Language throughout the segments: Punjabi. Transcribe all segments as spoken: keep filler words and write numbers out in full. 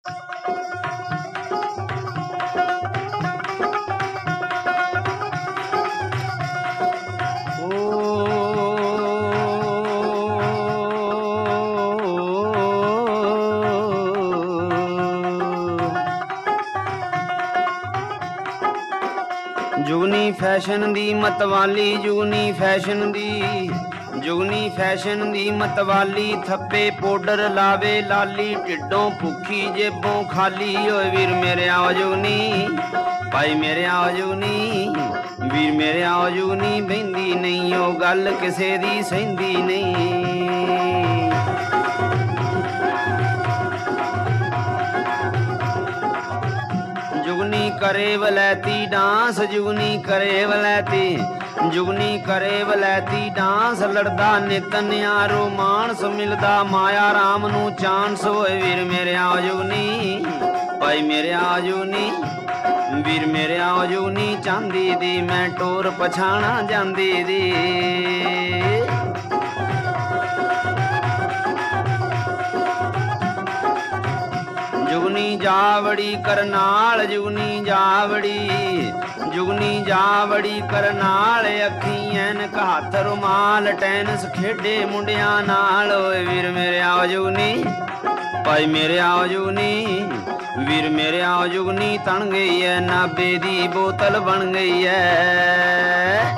ਜੁਗਨੀ ਫੈਸ਼ਨ ਦੀ ਮਤਵਾਲੀ, ਜੁਗਨੀ ਫੈਸ਼ਨ ਦੀ, ਜੁਗਨੀ ਫੈਸ਼ਨ ਦੀ ਮਤਵਾਲੀ। ਥੱਪੇ ਪਾਊਡਰ ਲਾਵੇ ਲਾਲੀ, ਢਿੱਡੋਂ ਭੁੱਖੀ ਜੇਬੋਂ ਖਾਲੀ। ਓਏ ਵੀਰ ਮੇਰੇ ਆਓ ਜੁਗਨੀ, ਭਾਈ ਮੇਰੇ ਆਓ ਜੁਗਨੀ, ਵੀਰ ਮੇਰੇ ਆਓ ਜੁਗਨੀ। ਬਹਿੰਦੀ ਨਹੀਂ ਉਹ ਗੱਲ ਕਿਸੇ ਦੀ ਸਹਿੰਦੀ ਨਹੀਂ। ਜੁਗਨੀ ਕਰੇ ਵਲੈਤੀ ਡਾਂਸ, ਜੁਗਨੀ ਕਰੇ ਵਲੈਤੀ, ਜੁਗਨੀ ਕਰੇ ਵਲੈਤੀ ਡਾਂਸ। ਲੜਦਾ ਨਿਤ ਨਿਆਰੋ ਮਾਨਸ, ਮਿਲਦਾ ਮਾਇਆ ਰਾਮ ਨੂੰ ਚਾਂਸ। ਓਏ ਵੀਰ ਮੇਰੇ ਆਓ ਜੁਗਨੀ, ਭਾਈ ਮੇਰੇ ਆਓ ਜੁਗਨੀ, ਵੀਰ ਮੇਰੇ ਆਓ ਜੁਗਨੀ। ਚਾਂਦੀ ਦੀ ਮੈਂ ਟੋਰ ਪਛਾਣਾ ਜਾਂਦੀ ਦੀ। ਜੁਗਨੀ ਜਾਵੜੀ ਕਰਨਾਲ, ਜੁਗਨੀ ਜਾਵੜੀ, ਜੁਗਨੀ ਜਾਵੜੀ ਕਰਨਾਲ। ਅੱਖੀਂ ਐਨਕ ਹੱਥ ਰੁਮਾਲ, ਟੈਨਿਸ ਖੇਡੇ ਮੁੰਡਿਆਂ ਨਾਲ। ਓਏ ਵੀਰ ਮੇਰੇ ਆਓ ਜੁਗਨੀ, ਭਾਈ ਮੇਰੇ ਆਓ ਜੁਗਨੀ, ਵੀਰ ਮੇਰੇ ਆਓ ਜੁਗਨੀ। ਤਣ ਗਈ ਐ ਨਾਬੇ ਦੀ ਬੋਤਲ ਬਣ ਗਈ ਐ।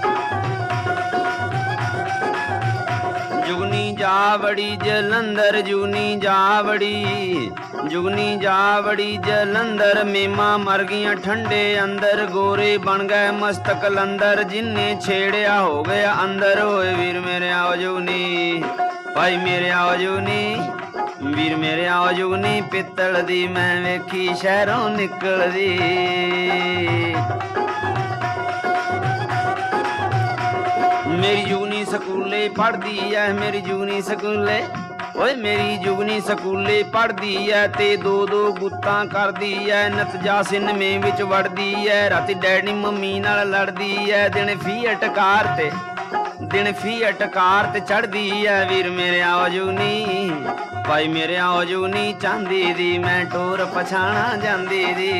ਜੁਗਨੀ ਜਾਵੜੀ ਜਲੰਧਰ, ਜੁਗਨੀ ਜਾਵੜੀ, ਜੁਗਨੀ ਜਾਵੜੀ ਜਲੰਧਰ। ਮੇਮਾ ਮਰ ਗਈਆਂ ਠੰਡੇ ਅੰਦਰ, ਗੋਰੇ ਬਣ ਗਏ ਮਸਤਕ ਲੰਦਰ। ਜਿੰਨੇ ਛੇੜਿਆ ਹੋ ਗਿਆ ਅੰਦਰ। ਓਏ ਵੀਰ ਮੇਰੇ ਆਓ ਜੁਗਨੀ, ਭਾਈ ਮੇਰੇ ਆਓ ਜੁਗਨੀ, ਵੀਰ ਮੇਰੇ ਆਓ ਜੁਗਨੀ। ਪਿੱਤਲ ਦੀ ਮੈਂ ਵੇਖੀ ਸ਼ਹਿਰੋਂ ਨਿਕਲਦੀ। ਮੇਰੀ ਜੁਗਨੀ ਸਕੂਲੇ ਪੜ੍ਹਦੀ ਐ, ਮੇਰੀ ਜੁਗਨੀ ਸਕੂਲੇ, ਓਏ ਮੇਰੀ ਜੁਗਨੀ ਸਕੂਲੇ ਪੜ੍ਹਦੀ ਐ। ਤੇ ਦੋ ਦੋ ਗੁੱਤਾਂ ਕਰਦੀ ਐ, ਨਤ ਜਾ ਸਿਨਮੇ ਵਿੱਚ ਵੜਦੀ ਐ। ਰਾਤੀ ਡੈਡੀ ਮੰਮੀ ਨਾਲ ਲੜਦੀ ਐ, ਦਿਨ ਫੀਅਟ ਕਾਰ ਤੇ, ਦਿਨ ਫੀਅਟ ਕਾਰ ਤੇ ਚੜ੍ਹਦੀ ਐ। ਵੀਰ ਮੇਰੇ ਆਓ ਜੁਗਨੀ, ਭਾਈ ਮੇਰੇ ਆਓ ਜੁਗਨੀ। ਚਾਂਦੀ ਦੀ ਮੈਂ ਟੋਰ ਪਛਾਣਾ ਜਾਂਦੀ ਦੀ।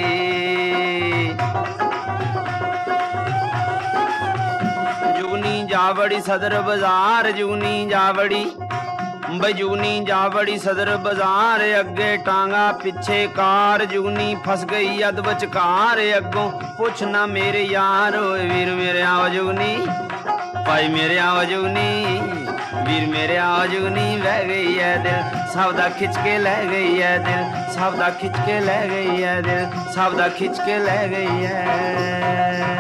ਜੁਗਨੀ ਜਾਵੜੀ ਸਦਰ ਬਾਜ਼ਾਰ, ਜੁਗਨੀ ਜਾਵੜੀ, ਬਈ ਜੁਗਨੀ ਜਾਵੜੀ ਸਦਰ ਬਾਜ਼ਾਰ। ਅੱਗੇ ਟਾਂਗਾ ਪਿੱਛੇ ਕਾਰ, ਜੁਗਨੀ ਫਸ ਗਈ ਅਧ ਵਿਚਕਾਰ। ਅੱਗੋਂ ਪੁੱਛ ਨਾ ਮੇਰੇ ਯਾਰ। ਓਏ ਵੀਰ ਮੇਰੇ ਆਓ ਜੁਗਨੀ, ਭਾਈ ਮੇਰੇ ਆਓ ਜੁਗਨੀ, ਵੀਰ ਮੇਰੇ ਆਓ ਜੁਗਨੀ। ਵਹਿ ਗਈ ਐ ਦਿਲ ਸਭ ਦਾ ਖਿੱਚ ਕੇ ਲੈ ਗਈ ਐ ਦਿਲ, ਸਭ ਦਾ ਖਿੱਚ ਕੇ ਲੈ ਗਈ ਐ ਦਿਲ, ਸਭ ਦਾ ਖਿੱਚ ਕੇ ਲੈ ਗਈ ਐ।